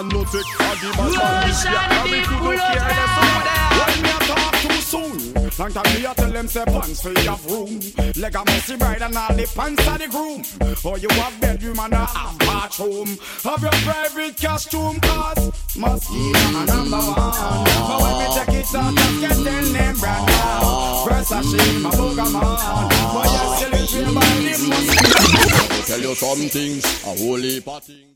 man no take for the bad man. This year carry to no careless over there. When me a talk too soon, long time me a tell them say pants for your room. Leg a messy bride and all the pants of the groom. Or you have bedroom and a half bathroom. Have your private costume cause mosquito number one. But when me take it out, just get their name brand now. Versace, my Pokemon. But you still feel by the mosquito. Tell you some things, a holy party.